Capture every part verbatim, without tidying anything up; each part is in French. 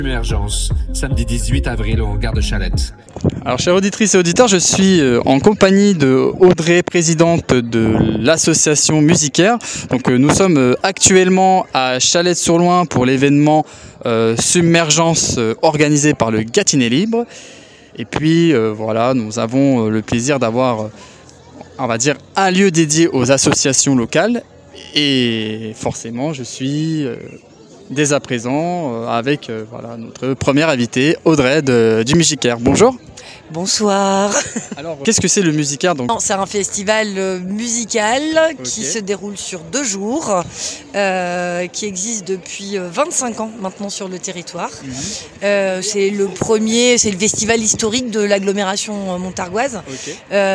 Émergence, samedi dix-huit avril au Gare de Chalette. Alors, chères auditrices et auditeurs, je suis euh, en compagnie de Audrey, présidente de l'association Musicaire. Donc, euh, nous sommes euh, actuellement à Chalette-sur-Loing pour l'événement euh, Submergence euh, organisé par le Gâtinais Libre. Et puis, euh, voilà, nous avons euh, le plaisir d'avoir, euh, on va dire, un lieu dédié aux associations locales. Et forcément, je suis euh, dès à présent euh, avec euh, voilà, notre première invitée, Audrey de, du Musicaire. Bonjour. Bonsoir. Alors, qu'est-ce que c'est le Musicaire donc? C'est un festival musical Okay. qui se déroule sur deux jours, euh, qui existe depuis vingt-cinq ans maintenant sur le territoire. Mmh. Euh, c'est le premier, c'est le festival historique de l'agglomération montargoise. Okay.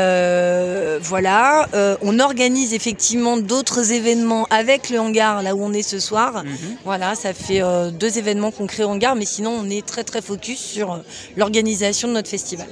Euh, voilà, euh, on organise effectivement d'autres événements avec le hangar, là où on est ce soir. Mmh. Voilà, ça fait euh, deux événements qu'on crée au hangar, mais sinon on est très très focus sur l'organisation de notre festival.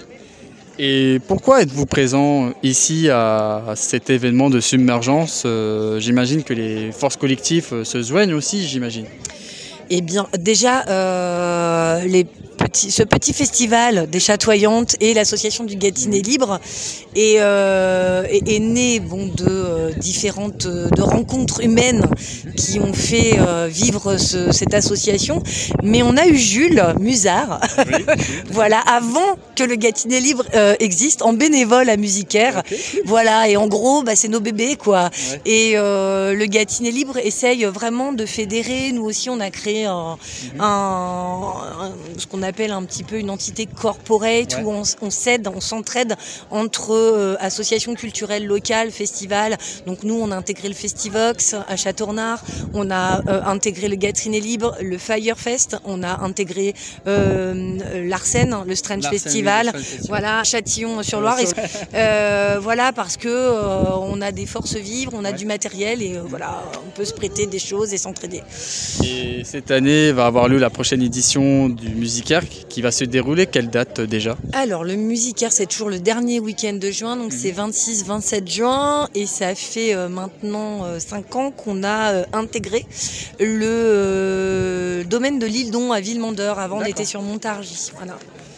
Et pourquoi êtes-vous présent ici à cet événement de submergence? euh, J'imagine que les forces collectives se joignent aussi, j'imagine. Eh bien, déjà, euh, les petits, ce petit festival des Chatoyantes et l'association du Gâtinais Libre est, euh, est, est né bon, de euh, différentes de rencontres humaines qui ont fait euh, vivre ce, cette association. Mais on a eu Jules Musard, oui. Voilà, avant que le Gâtinais Libre euh, existe, en bénévole à Musicaire. Okay. Voilà, et en gros, bah, c'est nos bébés, quoi. Ouais. Et euh, le Gâtinais Libre essaye vraiment de fédérer. Nous aussi, on a créé un, mm-hmm. un, un, ce qu'on appelle un petit peu une entité corporate, ouais. Où on, on s'aide, on s'entraide entre euh, associations culturelles locales, festivals. Donc nous, on a intégré le Festivox à Châteaurnard, on a euh, intégré le Gâtinais Libre, le Firefest, on a intégré euh, l'Arsène, le Strange Larsen, Festival, oui, voilà, Châtillon-sur-Loire. Euh, euh, voilà, parce que euh, on a des forces vives, on a ouais. Du matériel et euh, voilà, on peut se prêter des choses et s'entraider. Et cette année va avoir lieu la prochaine édition du Musicaire qui va se dérouler. Quelle date déjà? Alors le Musicaire, c'est toujours le dernier week-end de juin, donc mmh. c'est vingt-six vingt-sept juin et ça fait euh, maintenant euh, cinq ans qu'on a euh, intégré le euh, domaine de l'Île-Don à Villemandeur. Avant on était sur Montargis. Voilà.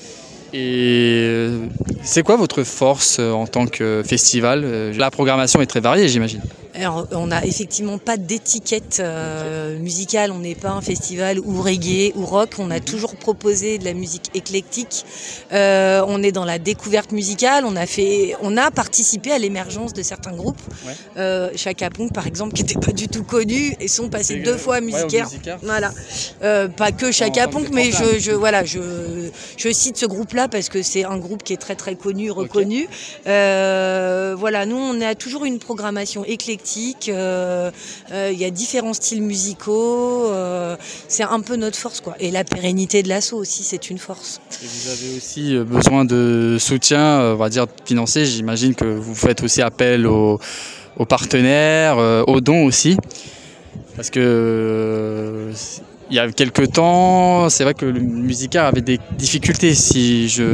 Et c'est quoi votre force en tant que festival? La programmation est très variée, j'imagine. Alors, on n'a effectivement pas d'étiquette euh, musicale, on n'est pas un festival ou reggae ou rock, on a toujours proposé de la musique éclectique, euh, on est dans la découverte musicale, on a, fait, on a participé à l'émergence de certains groupes, ouais. euh, Chaka Ponk par exemple, qui n'étaient pas du tout connus et sont passés C'est deux euh, fois à Musicaire. Ouais, voilà. euh, pas que Chaka Ponk, mais je, je, voilà, je, je cite ce groupe-là parce que c'est un groupe qui est très très connu, reconnu. Okay. Euh, voilà, nous on a toujours une programmation éclectique. Il euh, euh, y a différents styles musicaux, euh, c'est un peu notre force, quoi. Et la pérennité de l'asso aussi, c'est une force. Et vous avez aussi besoin de soutien, on va dire financier. J'imagine que vous faites aussi appel aux, aux partenaires, euh, aux dons aussi, parce que euh, il y a quelques temps, c'est vrai que le Musicaire avait des difficultés, si je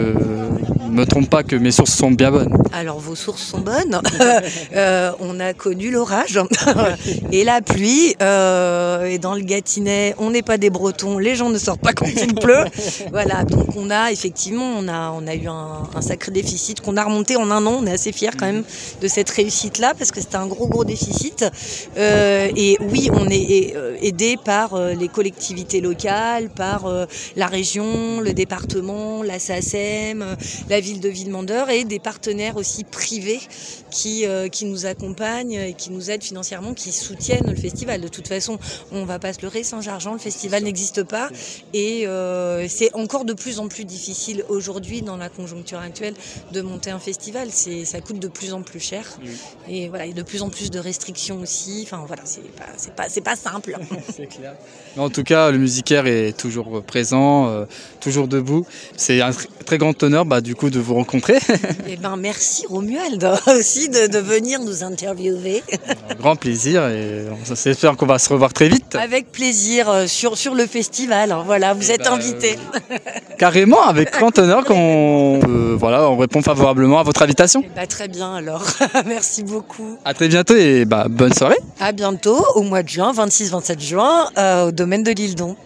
ne me trompe pas, que mes sources sont bien bonnes. Alors vos sources sont bonnes. euh, on a connu l'orage et la pluie. Euh, et dans le Gâtinais, on n'est pas des Bretons, les gens ne sortent pas quand il pleut. Voilà, donc on a effectivement, on a, on a eu un, un sacré déficit qu'on a remonté en un an. On est assez fiers quand même de cette réussite-là parce que c'était un gros gros déficit. Euh, et oui, on est aidé par les collectivités locales, par euh, la région, le département, la S A C E M, euh, la ville de Villemandeur et des partenaires aussi privés qui, euh, qui nous accompagnent et qui nous aident financièrement, qui soutiennent le festival. De toute façon, on ne va pas se leurrer, Saint-Gergent, le festival n'existe pas et euh, c'est encore de plus en plus difficile aujourd'hui dans la conjoncture actuelle de monter un festival. C'est, ça coûte de plus en plus cher et voilà, il y a de plus en plus de restrictions aussi. Enfin voilà, c'est pas, c'est pas, c'est pas simple. C'est clair. Mais en tout cas, le Musicaire est toujours présent, euh, toujours debout. C'est un tr- très grand honneur bah, du coup de vous rencontrer. Eh ben, merci Romuald aussi de, de venir nous interviewer. Un grand plaisir et on s'espère qu'on va se revoir très vite. Avec plaisir euh, sur, sur le festival. Voilà, vous et êtes bah, invités. Euh, carrément, avec grand honneur qu'on euh, voilà, on répond favorablement à votre invitation. Eh bah, très bien alors. Merci beaucoup. À très bientôt et bah, bonne soirée. À bientôt au mois de juin, vingt-six vingt-sept juin, euh, au domaine de l'Île-Don.